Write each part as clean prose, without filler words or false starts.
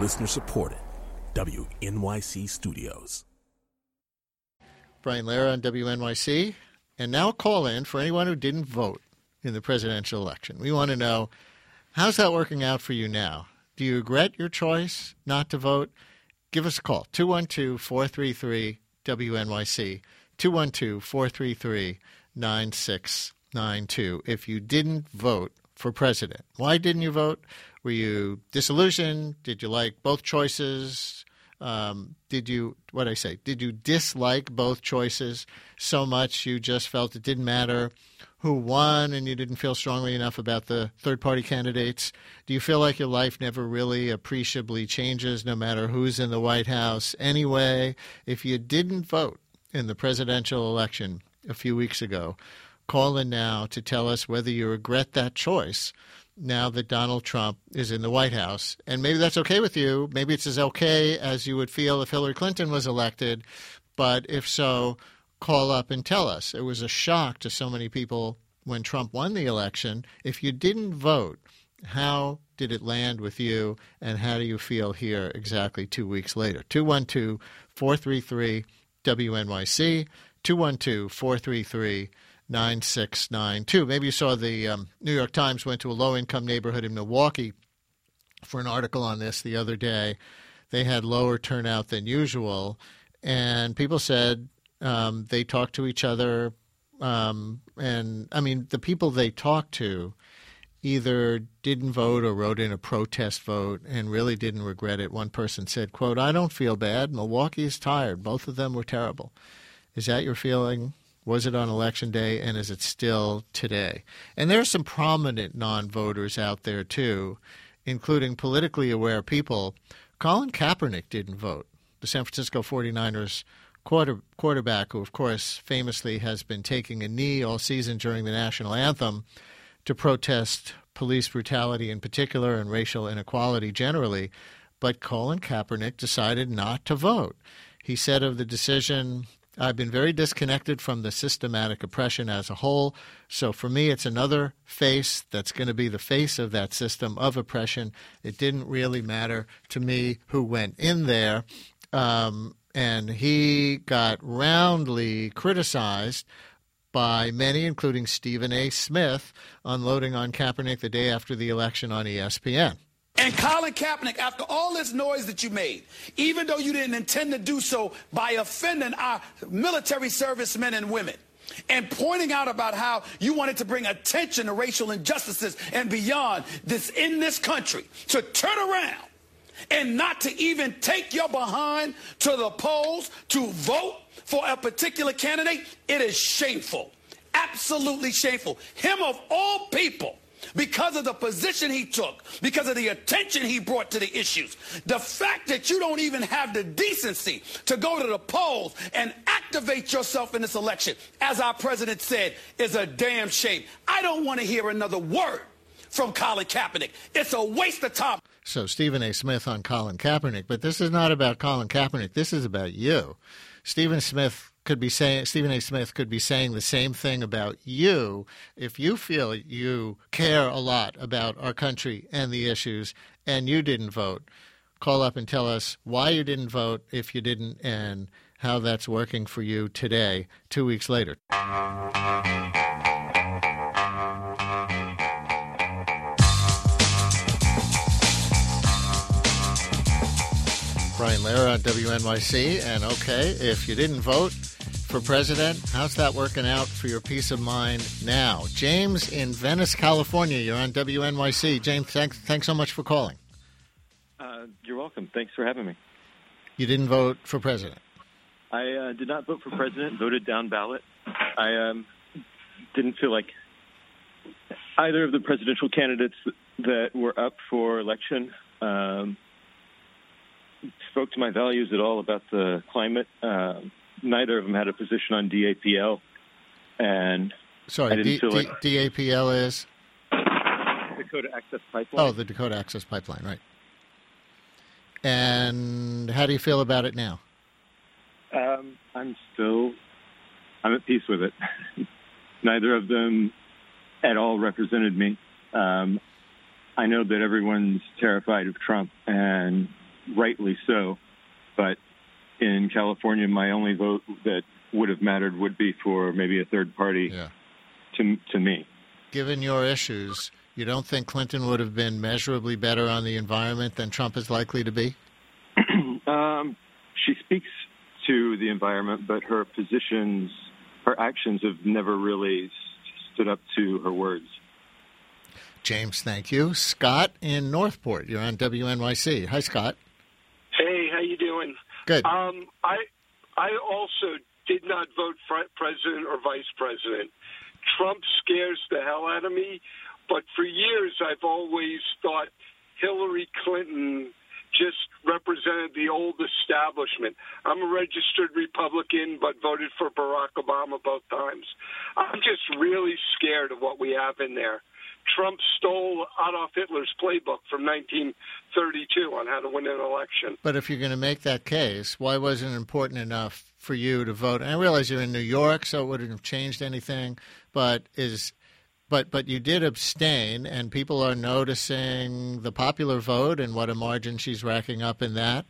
Listener supported. WNYC Studios. Brian Lehrer on WNYC. And now a call-in for anyone who didn't vote in the presidential election. We want to know, how's that working out for you now? Do you regret your choice not to vote? Give us a call, 212-433-WNYC, 212-433-9692. If you didn't vote for president, why didn't you vote? Were you disillusioned? Did you like both choices? Did you dislike both choices so much you just felt it didn't matter who won and you didn't feel strongly enough about the third-party candidates? Do you feel like your life never really appreciably changes no matter who's in the White House anyway? If you didn't vote in the presidential election a few weeks ago, call in now to tell us whether you regret that choice now that Donald Trump is in the White House. And maybe that's okay with you. Maybe it's as okay as you would feel if Hillary Clinton was elected. But if so, call up and tell us. It was a shock to so many people when Trump won the election. If you didn't vote, how did it land with you, and how do you feel here exactly 2 weeks later? 212-433-WNYC, 212-433-9692. Maybe you saw the New York Times went to a low-income neighborhood in Milwaukee for an article on this the other day. They had lower turnout than usual, and people said they talked to each other. The people they talked to either didn't vote or wrote in a protest vote and really didn't regret it. One person said, quote, "I don't feel bad. Milwaukee is tired. Both of them were terrible." Is that your feeling? Was it on Election Day, and is it still today? And there are some prominent non-voters out there, too, including politically aware people. Colin Kaepernick didn't vote. The San Francisco 49ers quarterback, who, of course, famously has been taking a knee all season during the national anthem to protest police brutality in particular and racial inequality generally. But Colin Kaepernick decided not to vote. He said of the decision, "I've been very disconnected from the systematic oppression as a whole. So for me, it's another face that's going to be the face of that system of oppression. It didn't really matter to me who went in there." And he got roundly criticized by many, including Stephen A. Smith, unloading on Kaepernick the day after the election on ESPN. And Colin Kaepernick, after all this noise that you made, even though you didn't intend to do so by offending our military servicemen and women, and pointing out about how you wanted to bring attention to racial injustices and beyond this in this country, to turn around and not to even take your behind to the polls to vote for a particular candidate, it is shameful. Absolutely shameful. Him of all people, because of the position he took, because of the attention he brought to the issues, the fact that you don't even have the decency to go to the polls and activate yourself in this election, as our president said, is a damn shame. I don't want to hear another word from Colin Kaepernick. It's a waste of time. So Stephen A. Smith on Colin Kaepernick, but this is not about Colin Kaepernick. This is about you. Stephen A. Smith could be saying the same thing about you if you feel you care a lot about our country and the issues and you didn't vote. Call up and tell us why you didn't vote if you didn't and how that's working for you today, 2 weeks later. Brian Lehrer on WNYC. And okay, if you didn't vote for president, how's that working out for your peace of mind now? James in Venice, California, you're on WNYC. James, thanks so much for calling. You're welcome. Thanks for having me. You didn't vote for president? I did not vote for president, voted down ballot. I didn't feel like either of the presidential candidates that were up for election spoke to my values at all about the climate. Neither of them had a position on DAPL. And sorry, I didn't feel like DAPL is? Dakota Access Pipeline. Oh, the Dakota Access Pipeline, right. And how do you feel about it now? I'm at peace with it. Neither of them at all represented me. I know that everyone's terrified of Trump, and rightly so. But in California, my only vote that would have mattered would be for maybe a third party to me. Given your issues, you don't think Clinton would have been measurably better on the environment than Trump is likely to be? She speaks to the environment, but her actions have never really stood up to her words. James, thank you. Scott in Northport, you're on WNYC. Hi, Scott. Hey, how you doing? Good. I also did not vote for president or vice president. Trump scares the hell out of me, but for years I've always thought Hillary Clinton just represented the old establishment. I'm a registered Republican, but voted for Barack Obama both times. I'm just really scared of what we have in there. Trump stole Adolf Hitler's playbook from 1932 on how to win an election. But if you're going to make that case, why wasn't it important enough for you to vote? And I realize you're in New York, so it wouldn't have changed anything, but you did abstain, and people are noticing the popular vote and what a margin she's racking up in that.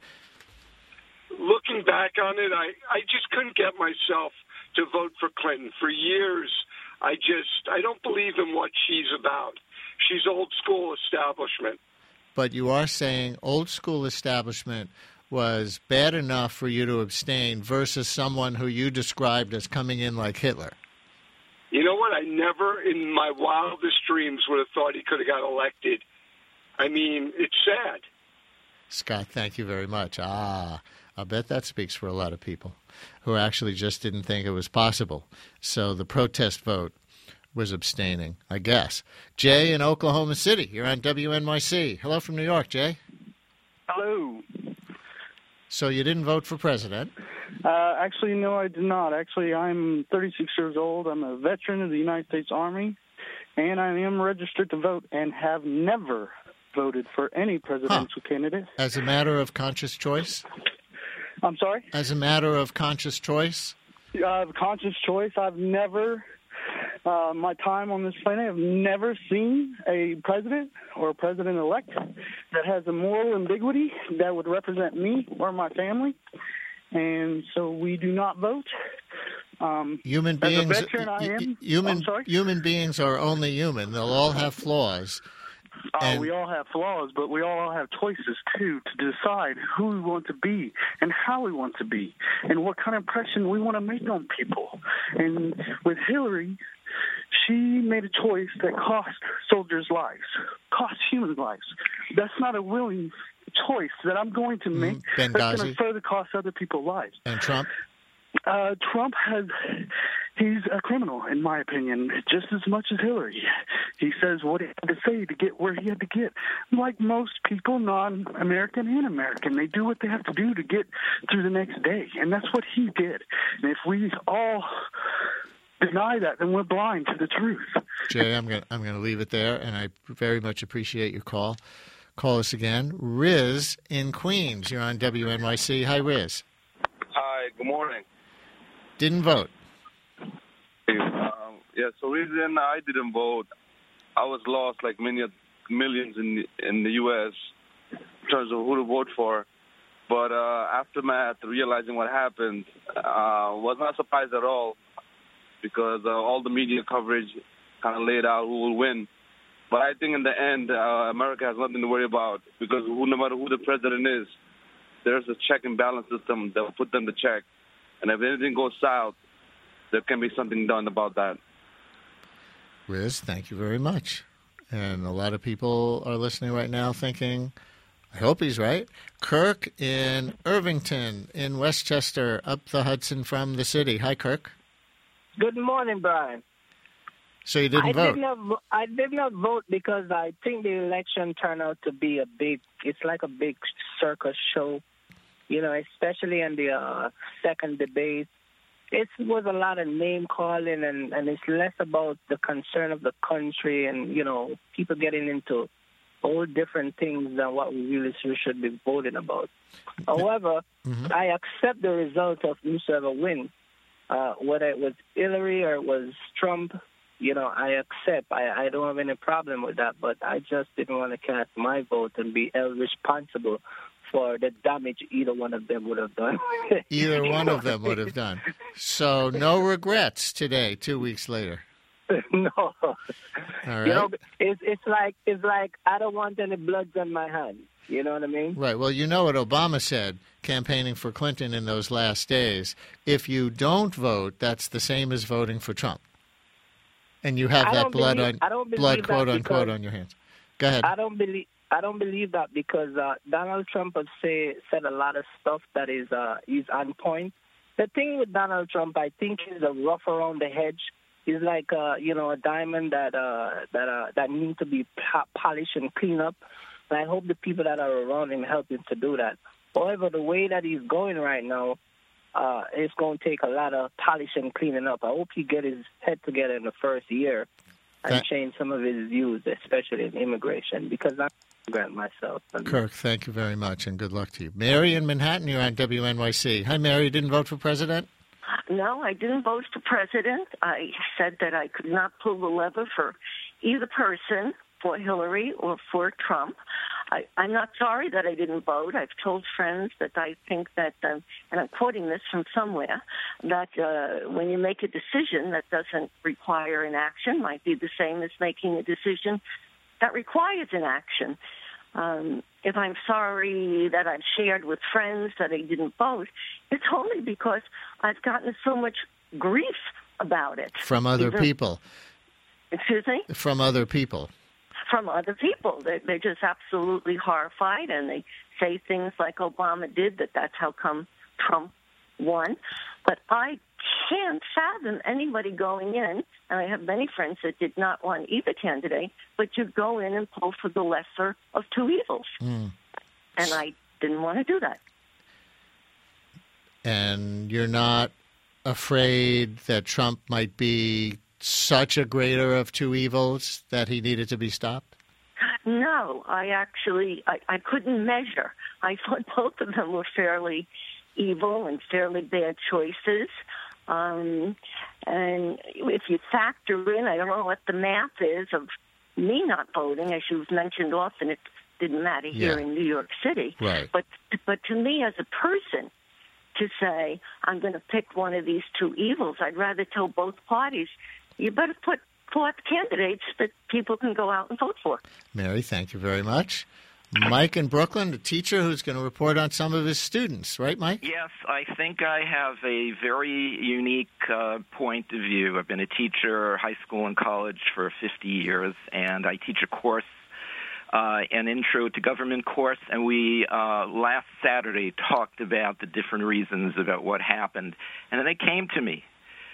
Looking back on it, I just couldn't get myself to vote for Clinton. For years, I don't believe in what she's about. She's old school establishment. But you are saying old school establishment was bad enough for you to abstain versus someone who you described as coming in like Hitler. You know what? I never in my wildest dreams would have thought he could have got elected. I mean, it's sad. Scott, thank you very much. I bet that speaks for a lot of people who actually just didn't think it was possible. So the protest vote was abstaining, I guess. Jay in Oklahoma City, you're on WNYC. Hello from New York, Jay. Hello. So you didn't vote for president? Actually, no, I did not. Actually, I'm 36 years old. I'm a veteran of the United States Army, and I am registered to vote and have never voted for any presidential candidate. As a matter of conscious choice? I'm sorry? As a matter of conscious choice? Conscious choice. I've never, my time on this planet, I've never seen a president or a president-elect that has a moral ambiguity that would represent me or my family. And so we do not vote. Human beings, as a veteran, I am. Human beings are only human. They'll all have flaws. We all have flaws, but we all have choices, too, to decide who we want to be and how we want to be and what kind of impression we want to make on people. And with Hillary, she made a choice that cost soldiers' lives, cost human lives. That's not a willing choice that I'm going to make that's going to further cost other people's lives. And Trump? Trump he's a criminal, in my opinion, just as much as Hillary. He says what he had to say to get where he had to get. Like most people, non-American and American, they do what they have to do to get through the next day. And that's what he did. And if we all deny that, then we're blind to the truth. Jay, I'm going to leave it there, and I very much appreciate your call. Call us again. Riz in Queens. You're on WNYC. Hi, Riz. Hi, good morning. Didn't vote. So reason I didn't vote, I was lost like millions in the U.S. in terms of who to vote for. But aftermath, realizing what happened, was not surprised at all because all the media coverage kind of laid out who will win. But I think in the end, America has nothing to worry about because no matter who the president is, there's a check and balance system that will put them to check. And if anything goes south, there can be something done about that. Riz, thank you very much. And a lot of people are listening right now thinking, I hope he's right. Kirk in Irvington in Westchester, up the Hudson from the city. Hi, Kirk. Good morning, Brian. So you didn't vote? I did not vote because I think the election turned out to be it's like a big circus show, especially in the second debate. It was a lot of name calling, and it's less about the concern of the country and, people getting into all different things than what we really should be voting about. However, I accept the result of whosoever wins, whether it was Hillary or it was Trump. I accept. I don't have any problem with that, but I just didn't want to cast my vote and be held responsible for the damage either one of them would have done. Either one of them would have done. So no regrets today, 2 weeks later. No. All right. You know, it's like I don't want any blood on my hands. You know what I mean? Right. Well, you know what Obama said campaigning for Clinton in those last days. If you don't vote, that's the same as voting for Trump. And you have that blood, quote unquote, on your hands. Go ahead. I don't believe that because Donald Trump has said a lot of stuff that is on point. The thing with Donald Trump, I think, is a rough around the edge. He's like a diamond that needs to be polished and cleaned up. And I hope the people that are around him help him to do that. However, the way that he's going right now, it's going to take a lot of polish and cleaning up. I hope he get his head together in the first year and change some of his views, especially in immigration, because I'm an immigrant myself. Kirk, thank you very much, and good luck to you. Mary in Manhattan, you're on WNYC. Hi, Mary. You didn't vote for president? No, I didn't vote for president. I said that I could not pull the lever for either person, for Hillary or for Trump. I'm not sorry that I didn't vote. I've told friends that I think that, and I'm quoting this from somewhere, that when you make a decision that doesn't require an action, might be the same as making a decision that requires an action. If I'm sorry that I've shared with friends that I didn't vote, it's only because I've gotten so much grief about it. From other people. Excuse me? From other people. From other people. They're just absolutely horrified, and they say things like Obama did, that's how come Trump won. But I can't fathom anybody going in, and I have many friends that did not want either candidate, but you go in and pull for the lesser of two evils. And I didn't want to do that. And you're not afraid that Trump might be such a greater of two evils that he needed to be stopped? No, I couldn't measure. I thought both of them were fairly evil and fairly bad choices. And if you factor in, I don't know what the math is of me not voting, as you've mentioned often, it didn't matter here in New York City. Right. But to me as a person, to say I'm going to pick one of these two evils, I'd rather tell both parties, you better put forth candidates that people can go out and vote for. Mary, thank you very much. Mike in Brooklyn, the teacher who's going to report on some of his students. Right, Mike? Yes, I think I have a very unique point of view. I've been a teacher, high school and college, for 50 years, and I teach a course, an intro to government course, and we last Saturday talked about the different reasons about what happened. And then it came to me,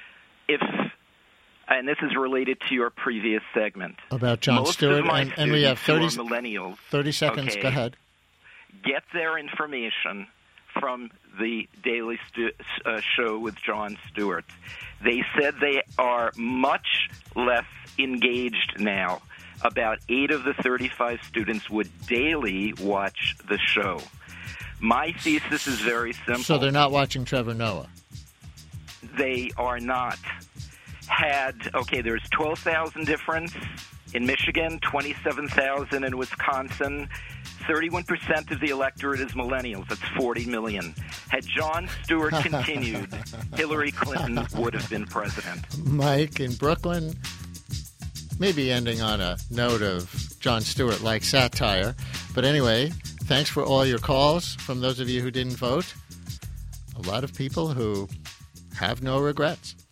and this is related to your previous segment. About Jon Stewart, and we have 30 seconds. Okay, go ahead. Get their information from the Daily Show with Jon Stewart. They said they are much less engaged now. About 8 of the 35 students would daily watch the show. My thesis is very simple. So they're not watching Trevor Noah? They are not. There's 12,000 difference in Michigan, 27,000 in Wisconsin. 31% of the electorate is millennials. That's 40 million. Had Jon Stewart continued, Hillary Clinton would have been president. Mike in Brooklyn, maybe ending on a note of Jon Stewart like satire. But anyway, thanks for all your calls from those of you who didn't vote. A lot of people who have no regrets.